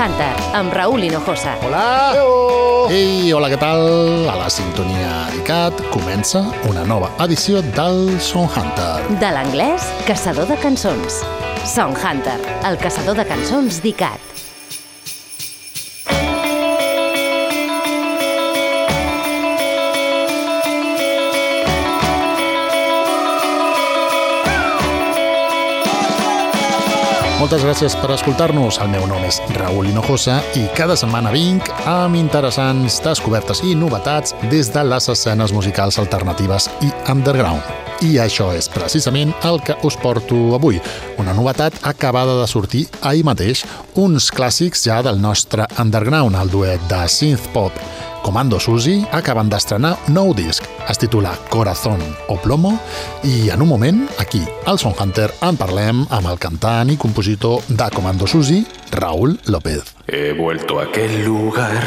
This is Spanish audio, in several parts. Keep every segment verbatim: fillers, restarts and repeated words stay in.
Hunter, amb Raúl Hinojosa. Hola! Hello. Ei, hola, què tal? A la sintonia d'ICAT comença una nova edició del Song Hunter. De l'anglès, caçador de cançons. Song Hunter, el caçador de cançons d'ICAT. Moltes gràcies per escoltar-nos. El meu nom és Raúl Hinojosa i cada setmana vinc amb interessants descobertes i novetats des de les escenes musicals alternatives i underground. I això és precisament el que us porto avui. Una novetat acabada de sortir ahir mateix. Uns clàssics ja del nostre underground, el duet de synth-pop Comando Susi acaben d'estrenar nou disc. Es titula Corazón o Plomo i en un moment, aquí, al Song Hunter, en parlem amb el cantant i compositor de Comando Susi, Raúl López. He vuelto a aquel lugar.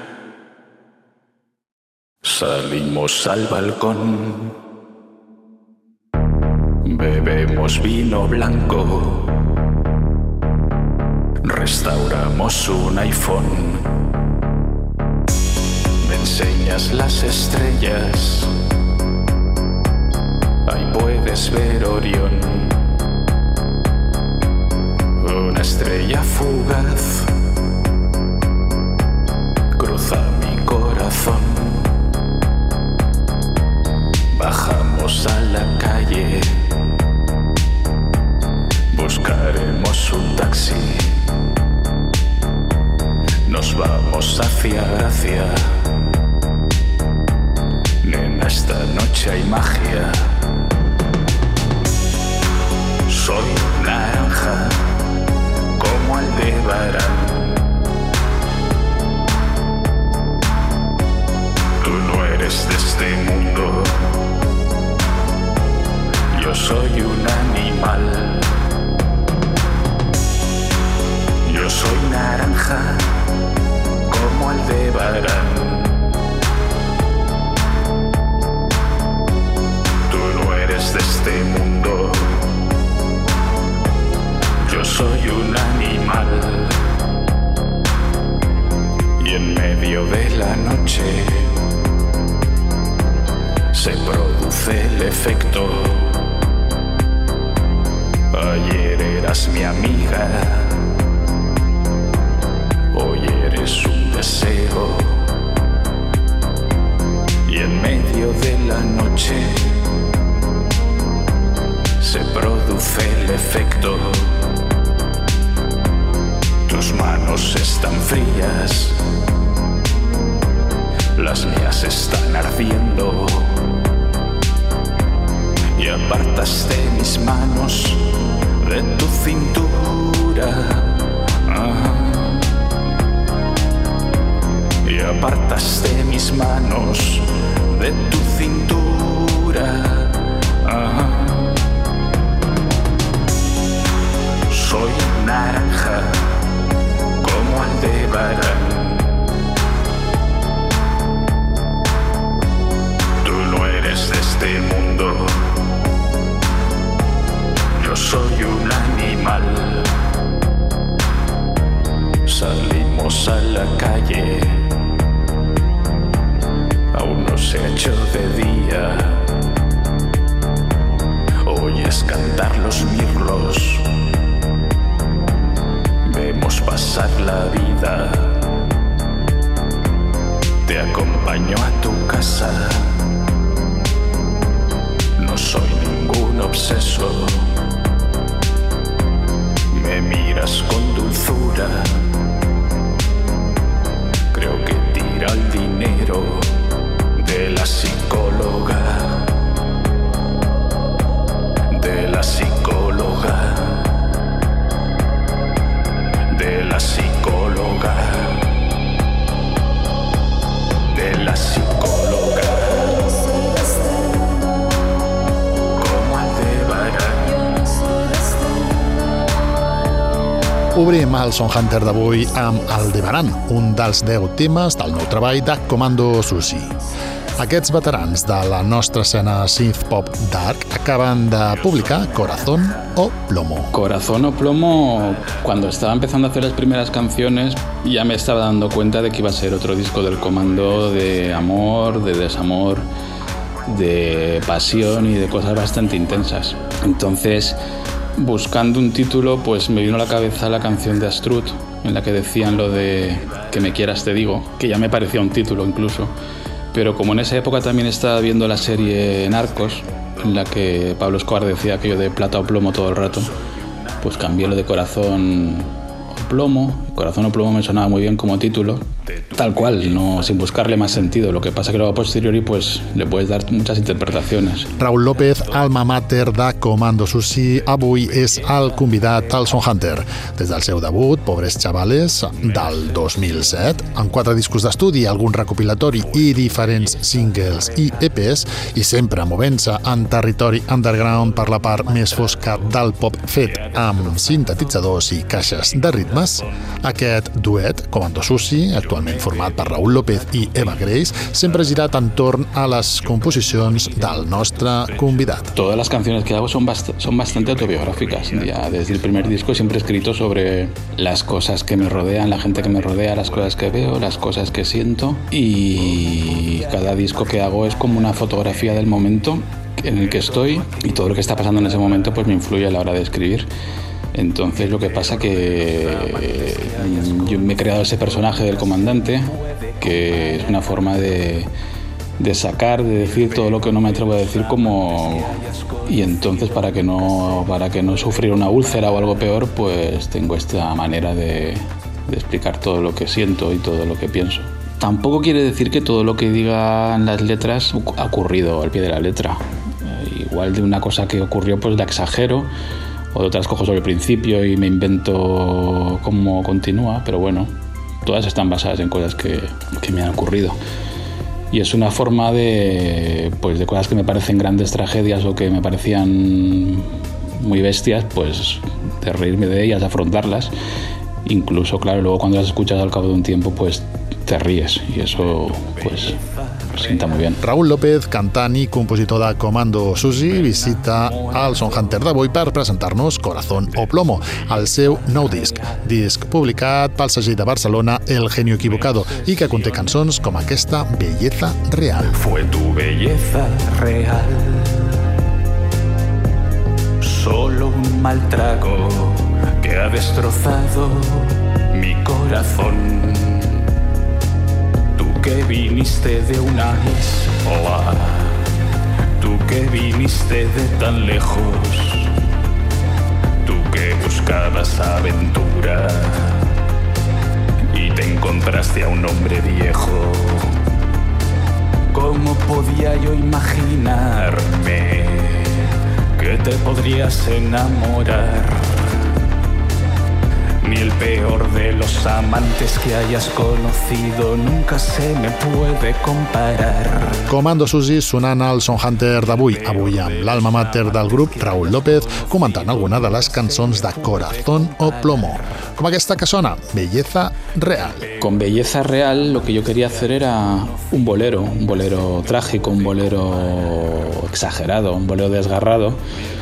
Salimos al balcón. Bebemos vino blanco. Restauramos un iPhone. Me enseñas las estrellas. Ahí puedes ver Orión. Una estrella fugaz cruza mi corazón. Bajamos a la calle. Buscaremos un taxi. Nos vamos hacia Gracia. Nena, esta noche hay magia. Soy naranja como Aldebarán. Tú no eres de este mundo. Yo soy un animal. Yo soy naranja como Aldebarán. Tú no eres de este mundo. Yo soy un animal. Y en medio de la noche se produce el efecto. Ayer eras mi amiga. Hoy eres un deseo. Y en medio de la noche se produce el efecto. Tus manos están frías. Las mías están ardiendo. Y apartaste mis manos de tu cintura. Ajá. Y apartaste mis manos de tu cintura. Ajá. Soy naranja como Aldebarán. Tú no eres de este mundo. Yo soy un animal. Salimos a la calle. Aún no se ha hecho de día. Oyes cantar los mirlos. Vemos pasar la vida. Te acompaño a tu casa. No soy ningún obseso. Me miras con dulzura. Creo que tira el dinero de la psicóloga, de la psicóloga, de la psicóloga, de la psicóloga. Como Aldebarán. Obrim el Song Hunter d'avui amb Aldebarán, un dels deu temes del nou treball de Comando Susi. Aquests veterans de la nostra escena synth-pop dark acaban de publicar Corazón o Plomo. Corazón o Plomo, cuando estaba empezando a hacer las primeras canciones, ya me estaba dando cuenta de que iba a ser otro disco del Comando de amor, de desamor, de pasión y de cosas bastante intensas. Entonces, buscando un título, pues me vino a la cabeza la canción de Astrud, en la que decían lo de que me quieras te digo, que ya me parecía un título incluso. Pero como en esa época también estaba viendo la serie Narcos, en la que Pablo Escobar decía aquello de plata o plomo todo el rato, pues cambié lo de Corazón o Plomo. Corazón o Plomo me sonaba muy bien como título, tal cual, no, sin buscarle más sentido. Lo que pasa que luego a posteriori pues le puedes dar muchas interpretaciones. Raúl López, alma mater de Comando Susi, avui és el convidat al Son Hunter. Des del seu debut, Pobres Chavales, del dos mil set, amb quatre discos d'estudi, algun recopilatori i diferents singles i E Pes, i sempre movent-se en territori underground per la part més fosca del pop fet amb sintetitzadors i caixes de ritmes, aquest duet, Comando Susi, actualment format per Raúl López i Eva Grace, sempre ha girat entorn a les composicions del nostre convidat. Todas las canciones que hago son, bast- son bastante autobiográficas. Ya desde el primer disco siempre he escrito sobre las cosas que me rodean, la gente que me rodea, las cosas que veo, las cosas que siento, y cada disco que hago es como una fotografía del momento en el que estoy, y todo lo que está pasando en ese momento pues me influye a la hora de escribir. Entonces lo que pasa que yo me he creado ese personaje del comandante, que es una forma de, de sacar, de decir todo lo que no me atrevo a decir, como, y entonces para que no para que no sufrir una úlcera o algo peor, pues tengo esta manera de, de explicar todo lo que siento y todo lo que pienso. Tampoco quiere decir que todo lo que digan las letras ha ocurrido al pie de la letra. Eh, igual de una cosa que ocurrió pues la exagero, o de otras cojo sobre el principio y me invento cómo continúa, pero bueno, todas están basadas en cosas que, que me han ocurrido. Y es una forma de, pues, de cosas que me parecen grandes tragedias o que me parecían muy bestias, pues de reírme de ellas, de afrontarlas. Incluso, claro, luego cuando las escuchas al cabo de un tiempo, pues te ríes, y eso pues sienta muy bien. Raúl López, cantant i compositor de Comando Susi, visita el Son Hunter d'avui per presentar-nos Corazón o Plomo, el seu nou disc. Disc publicat pel segell de Barcelona El Genio Equivocado i que conté cançons com aquesta Belleza Real. Fue tu belleza real, solo un mal trago que ha destrozado mi corazón. Tú que viniste de una isla, tú que viniste de tan lejos, tú que buscabas aventura y te encontraste a un hombre viejo. ¿Cómo podía yo imaginarme que te podrías enamorar? Ni el peor de los amantes que hayas conocido nunca se me puede comparar. Comando Susi sonant al Son Hunter d'avui, avui amb l'alma mater del grup, Raúl López, comentant alguna de les cançons de Corazón o Plomo, com aquesta que sona, Belleza Real. Con Belleza Real lo que yo quería hacer era un bolero, un bolero trágico, un bolero exagerado, un bolero desgarrado.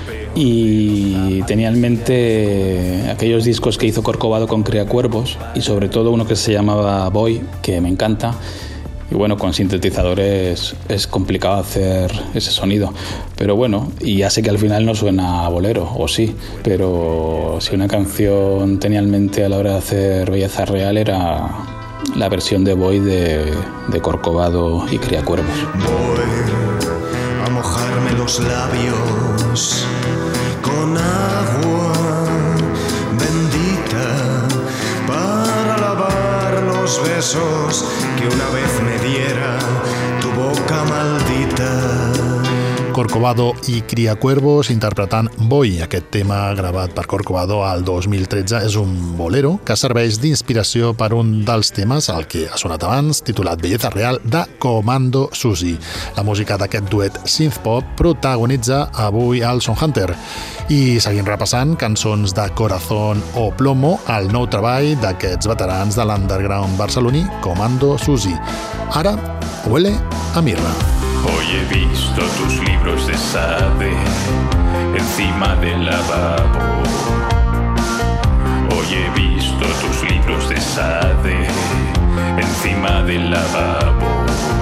Y tenía en mente aquellos discos que hizo Corcovado con Criacuervos, y sobre todo uno que se llamaba Boy, que me encanta. Y bueno, con sintetizadores es complicado hacer ese sonido, pero bueno, y ya sé que al final no suena a bolero, o sí, pero si una canción tenía en mente a la hora de hacer Belleza Real era la versión de Boy de, de Corcovado y Criacuervos. Voy a mojarme los labios con agua bendita para lavar los besos que una vez me diera tu boca maldita. Corcovado i Criacuervos interpretant Boy. Aquest tema gravat per Corcovado al dos mil tretze és un bolero que serveix d'inspiració per un dels temes, el que ha sonat abans, titulat Belleza Real, de Comando Susi. La música d'aquest duet synth-pop protagonitza avui el Son Hunter. I seguim repassant cançons de Corazón o Plomo, el nou treball d'aquests veterans de l'underground barceloní Comando Susi. Ara huele a mirra. Hoy he visto tus libros de Sade encima del lavabo. Hoy he visto tus libros de Sade encima del lavabo.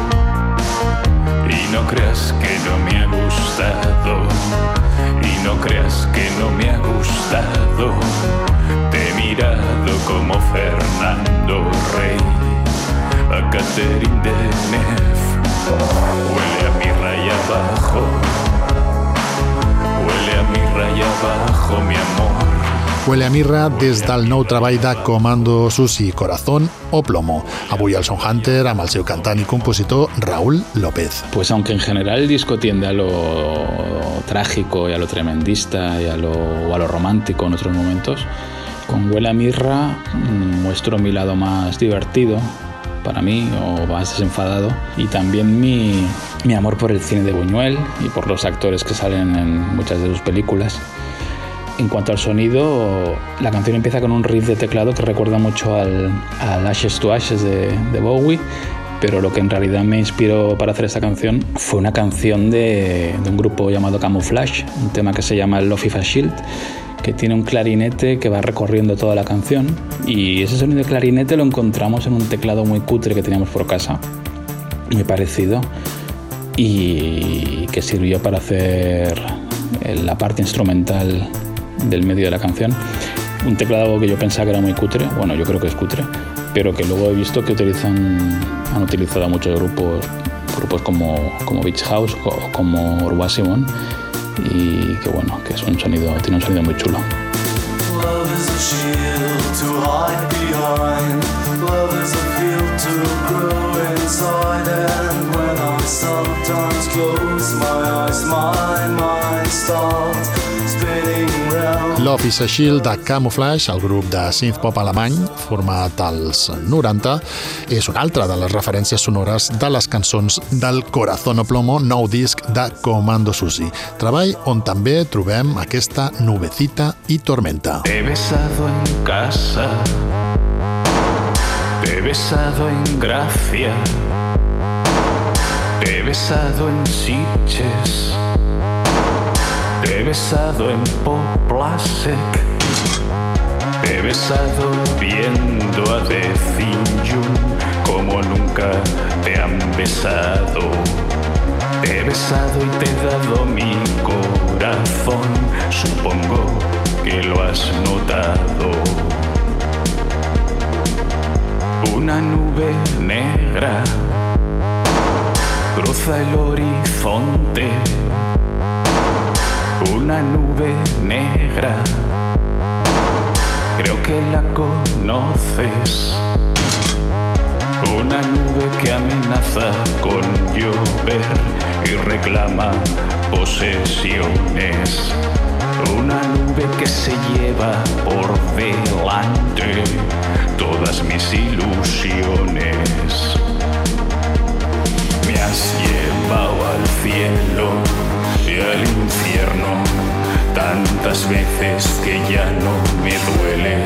Y no creas que no me ha gustado, y no creas que no me ha gustado. Te he mirado como Fernando Rey a Catherine Deneuve. Huele a mirra ahí abajo, huele a mirra ahí abajo, mi amor. Huele a mirra des del nou treball de Comando Susi, Corazón o Plomo. Avui al Son Hunter amb el seu cantant i compositor Raúl López. Pues aunque en general el disco tiende a lo trágico y a lo tremendista y a lo, a lo romántico en otros momentos, con Huele a mirra muestro mi lado más divertido para mí, o más desenfadado, y también mi, mi amor por el cine de Buñuel y por los actores que salen en muchas de sus películas. En cuanto al sonido, la canción empieza con un riff de teclado que recuerda mucho al, al Ashes to Ashes de, de Bowie, pero lo que en realidad me inspiró para hacer esta canción fue una canción de, de un grupo llamado Camouflage, un tema que se llama Love is a Shield, que tiene un clarinete que va recorriendo toda la canción, y ese sonido de clarinete lo encontramos en un teclado muy cutre que teníamos por casa, muy parecido, y que sirvió para hacer la parte instrumental del medio de la canción. Un teclado que yo pensaba que era muy cutre, bueno, yo creo que es cutre, pero que luego he visto que utilizan, han utilizado muchos grupos, grupos como, como Beach House o como Urban Simon, y que bueno, que es un sonido, tiene un sonido muy chulo. Love is a shield to hide behind. Love is a field to grow inside. And when I sometimes close my eyes, my mind starts spinning round. Love is a Shield de Camouflage, el grup de synth-pop alemany format als noranta, és una altra de les referències sonores de les cançons del Corazón o Plomo, nou disc de Comando Susi, treball on també trobem aquesta Nubecita y Tormenta. Te he besado en casa, te he besado en Gracia, te he besado en Sitges, te he besado en Poplasec, te he besado viendo a Dezinjun como nunca te han besado. Te he besado y te he dado mi corazón, supongo que lo has notado. Una nube negra cruza el horizonte. Una nube negra, creo que la conoces. Una nube que amenaza con llover y reclama posesiones. Una nube que se lleva por delante todas mis ilusiones. Me has llevado al cielo y al infierno tantas veces que ya no me duele,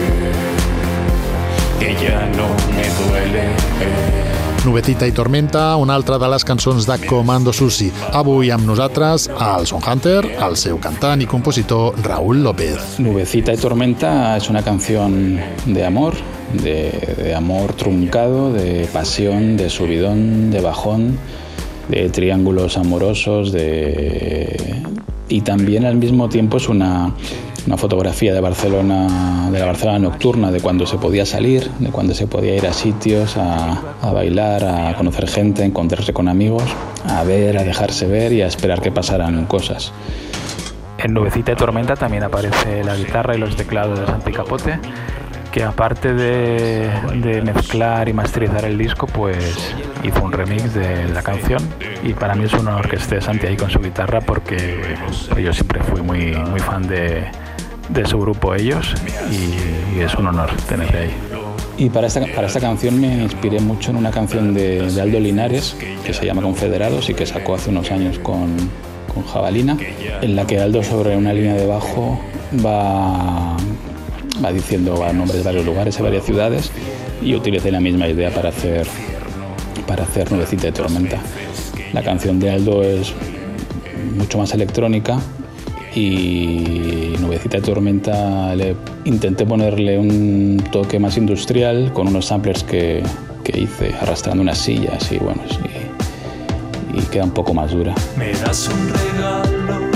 que ya no me duele. Nubecita y Tormenta, una altra de les cançons de Comando Susi. Avui amb nosaltres al Son Hunter, el seu cantant i compositor Raúl López. Nubecita y Tormenta es una canción de amor, de, de amor truncado, de pasión, de subidón, de bajón, de triángulos amorosos, de... y también al mismo tiempo es una, una fotografía de Barcelona, de la Barcelona nocturna, de cuando se podía salir, de cuando se podía ir a sitios, a, a bailar, a conocer gente, a encontrarse con amigos, a ver, a dejarse ver y a esperar que pasaran cosas. En Nubecita y Tormenta también aparece la guitarra y los teclados de Santi Capote, que aparte de, de mezclar y masterizar el disco, pues hizo un remix de la canción, y para mí es un honor que esté Santi ahí con su guitarra, porque yo siempre fui muy, muy fan de, de su grupo Ellos, y, y es un honor tenerle ahí. Y para esta, para esta canción me inspiré mucho en una canción de, de Aldo Linares que se llama Confederados y que sacó hace unos años con, con Jabalina, en la que Aldo, sobre una línea de bajo, va... va diciendo va nombres de varios lugares, de varias ciudades, y utilicé la misma idea para hacer, para hacer Nubecita de Tormenta. La canción de Aldo es mucho más electrónica y Nubecita y Tormenta le intenté ponerle un toque más industrial con unos samplers que, que hice arrastrando unas sillas y bueno, sí, y queda un poco más dura. Me das un regalo,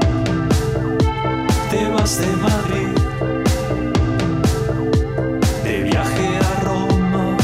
te vas de Madrid, de viaje a Roma,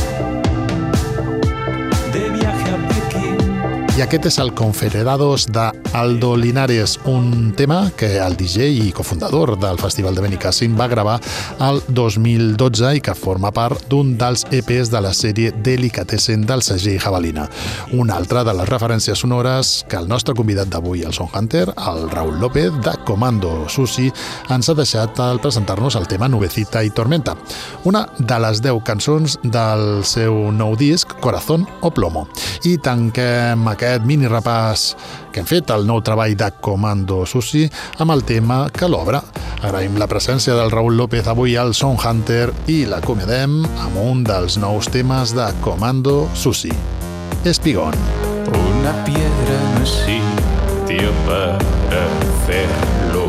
de viaje a Pekín. I aquest és el Confederados d'Aldo Linares, un tema que el D J i cofundador del Festival de Benicàssim va gravar el dos mil dotze i que forma part d'un dels E Pes de la sèrie Delicatessen del segell Javelina. Una altra de les referències sonores que el nostre convidat d'avui, el Soundhunter, el Raúl López, de Comando Sushi, ens ha deixat al presentar-nos el tema Nubecita i Tormenta, una de les deu cançons del seu nou disc Corazón o Plomo. I tanquem aquest mini repàs que hem fet al nou treball de Comando Sushi amb el tema que l'obre. Agraïm la presència del Raúl López avui al Soundhunter i l'acomiadem amb un dels nous temes de Comando Sushi, Espigón. Una piedra no es sitio para hacerlo.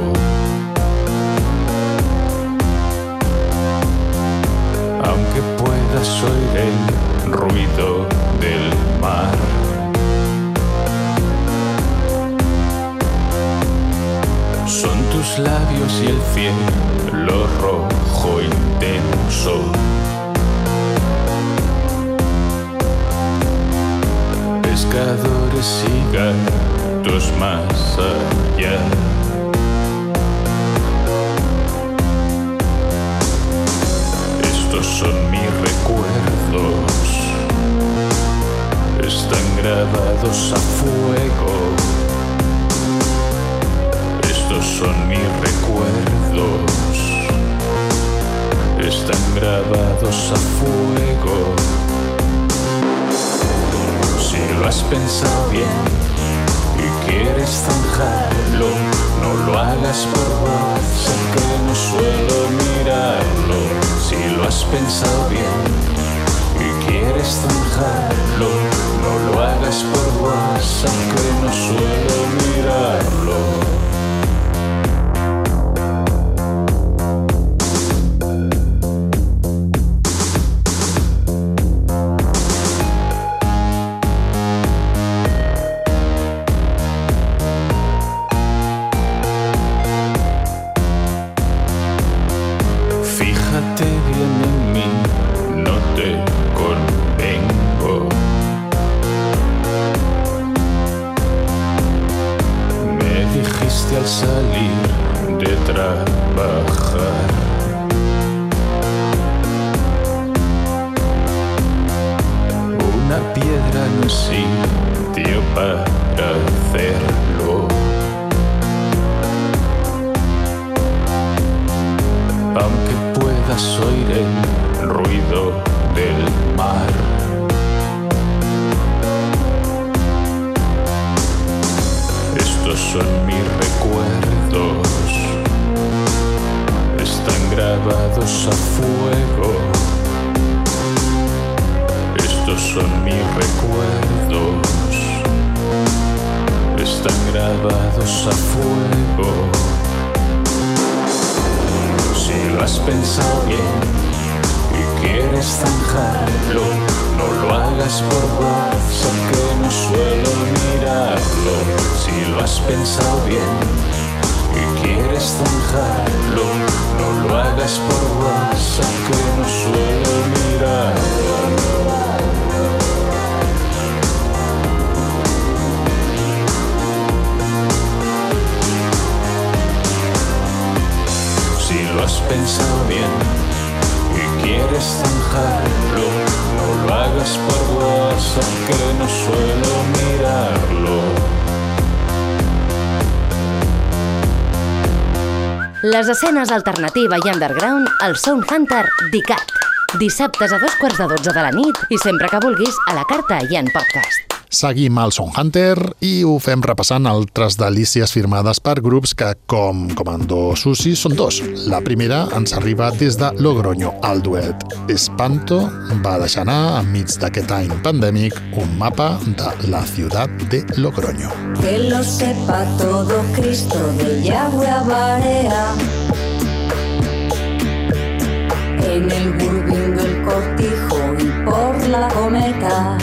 Aunque puedas oír el ruido del mar. Son tus labios y el cielo rojo intenso. Pescadores y gatos más allá. Estos son mis recuerdos, están grabados a fuego. Estos son mis recuerdos, están grabados a fuego. Si lo has pensado bien y quieres zanjarlo, no lo hagas por WhatsApp, que no suelo mirarlo. Si lo has pensado bien y quieres zanjarlo, no lo hagas por WhatsApp, que no suelo mirarlo. Al salir de trabajar, una piedra no es sitio para hacerlo. Aunque puedas oír el ruido del mar. Estos son mis recuerdos, están grabados a fuego. Estos son mis recuerdos, están grabados a fuego. Si lo has pensado bien y quieres zanjarlo, no lo hagas por WhatsApp, que no suelo mirarlo. Si lo has pensado bien y quieres zanjarlo, no lo hagas por WhatsApp, que no suelo mirarlo. Si lo has pensado bien y quieres zanjarlo, no lo hagas por WhatsApp, que no suelo mirarlo. Les escenes alternativa i underground al Soundhunter d'ICAT. Dissabtes a dos quarts de dotze de la nit i sempre que vulguis a la carta i en podcast. Seguim al Sound Hunter i ho fem repassant altres delícies firmades per grups que, com Comando Susi, són dos. La primera ens arriba des de Logroño. El duet Espanto va deixar anar, enmig d'aquest any pandèmic, un mapa de la ciutat de Logroño. Que lo sepa todo Cristo de Yahweh Abarea. En el Burbín del Cortijo y por la Cometa.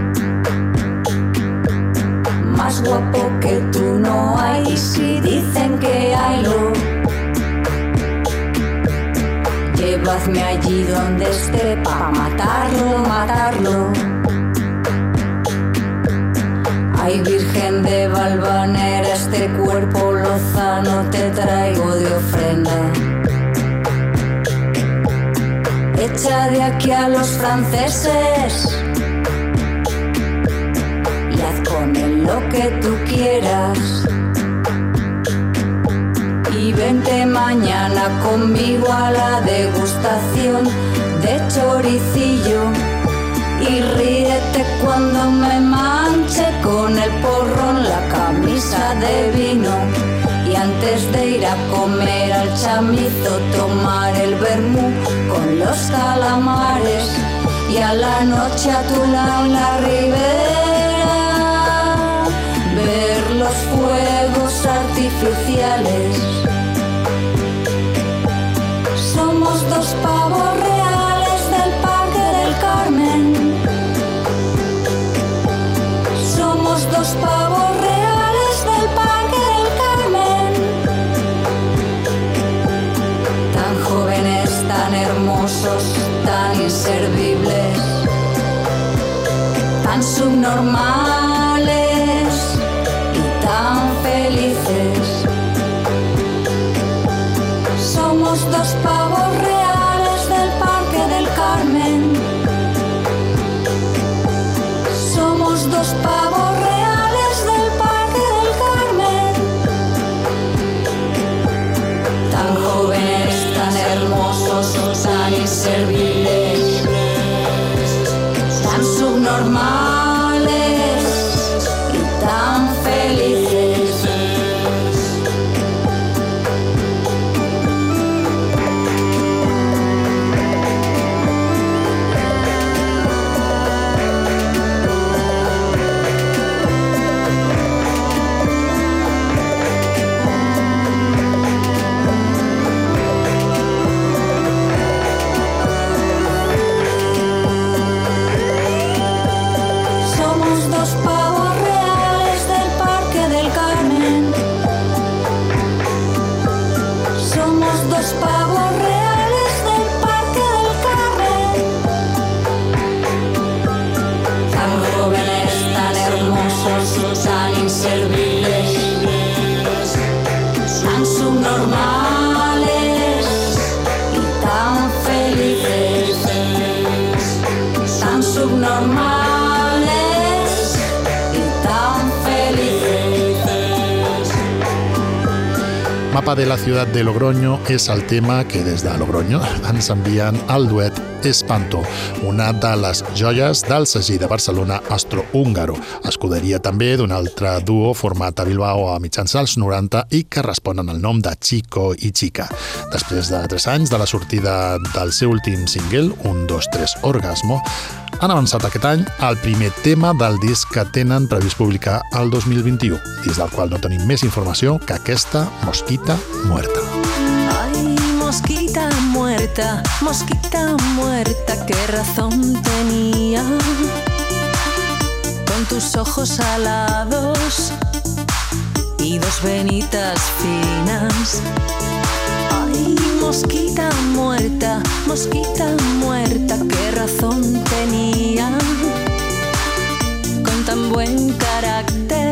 Más guapo que tú no hay, si dicen que haylo. Llevadme allí donde esté pa' matarlo, matarlo. Ay, Virgen de Valvanera, este cuerpo lozano te traigo de ofrenda. Echa de aquí a los franceses y haz con él lo que tú quieras. Y vente mañana conmigo a la degustación de choricillo. Y ríete cuando me manche con el porrón la camisa de vino. Y antes de ir a comer al chamizo, tomar el vermú con los calamares. Y a la noche a tu lado en la ribera, ver los fuegos artificiales. Somos dos pavos reales del Parque del Carmen. Somos dos pavos reales del Parque del Carmen. Tan jóvenes, tan hermosos, tan inservibles, tan subnormales y tan felices. Somos dos pavos reales del Parque del Carmen. Somos dos pavos reales del Parque del Carmen. Tan jóvenes, tan hermosos, tan inservibles, tan subnormales y tan felices. Mapa de la ciutat de Logroño és el tema que des de Logroño ens envien al duet Espanto, una de les joies del segell de Barcelona Astrohúngaro, escuderia també d'un altre duo format a Bilbao a mitjans dels noranta i que responen al nom de Chico i Chica. Després de tres anys de la sortida del seu últim single, un, dos, tres, Orgasmo, han avançat aquest any el primer tema del disc que tenen previst publicar el dos mil vint-i-u, dins del qual no tenim més informació que aquesta Mosquita Muerta. Ay, mosquita muerta, mosquita muerta, qué razón tenía. Con tus ojos alados y dos venitas finas. Ay, mosquita muerta, mosquita muerta, qué razón tenía. Con tan buen carácter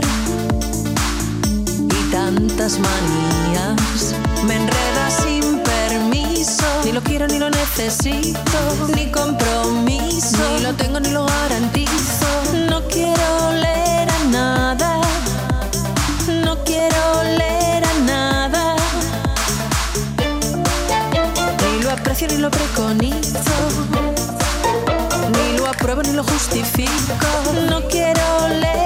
y tantas manías. Me enreda sin permiso, ni lo quiero ni lo necesito, ni compromiso, ni lo tengo ni lo garantizo. No quiero leer a nada, no quiero leer a nada. Ni lo aprecio ni lo preconizo, ni lo apruebo ni lo justifico. No quiero leer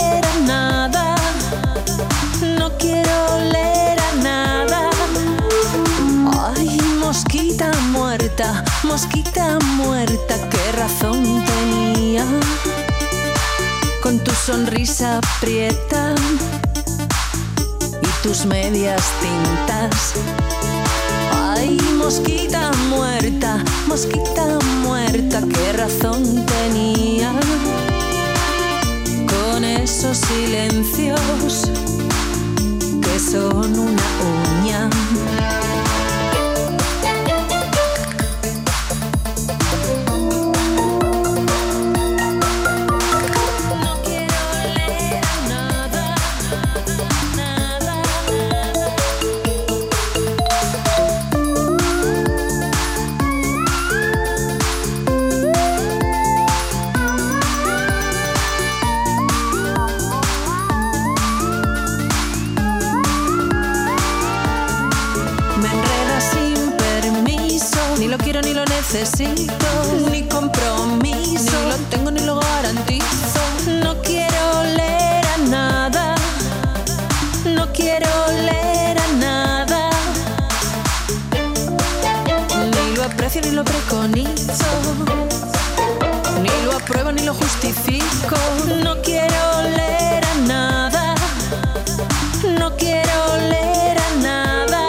mosquita muerta, qué razón tenía. Con tu sonrisa aprieta y tus medias tintas. Ay, mosquita muerta, mosquita muerta, qué razón tenía. Con esos silencios que son una uña. Necesito ni compromiso, ni lo tengo ni lo garantizo. No quiero leer a nada, no quiero leer a nada. Ni lo aprecio ni lo preconizo, ni lo apruebo ni lo justifico. No quiero leer a nada, no quiero leer a nada.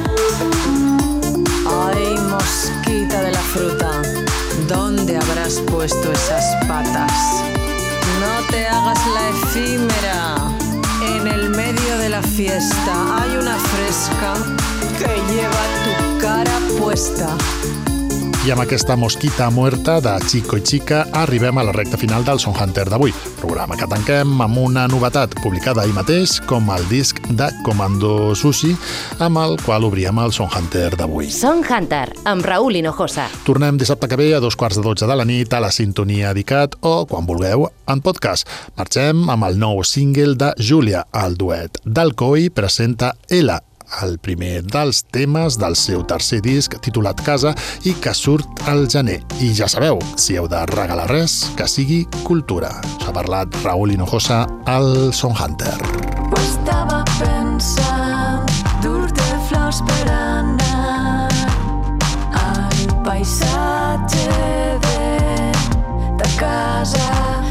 Ay, mosquita de la fruta, ¿dónde habrás puesto esas patas? No te hagas la efímera. En el medio de la fiesta hay una fresca que lleva tu cara puesta. I amb aquesta mosquita muerta de Chico i Chica arribem a la recta final del Song Hunter d'avui, programa que tanquem amb una novetat publicada ahir mateix com el disc de Comando Sushi, amb el qual obríem el Song Hunter d'avui. Song Hunter, amb Raúl Hinojosa. Tornem dissabte que ve a dos quarts de dotze de la nit a la sintonia d'ICAT o, quan vulgueu, en podcast. Marxem amb el nou single de Júlia, el duet d'Alcoi presenta Ela, el primer dels temes del seu tercer disc titulat Casa i que surt al gener. I ja sabeu, si heu de regalar res, que sigui cultura. S'ha parlat Raúl Hinojosa al Song Hunter. Estava pensant dur-te flors per anar al paisatge de ta casa.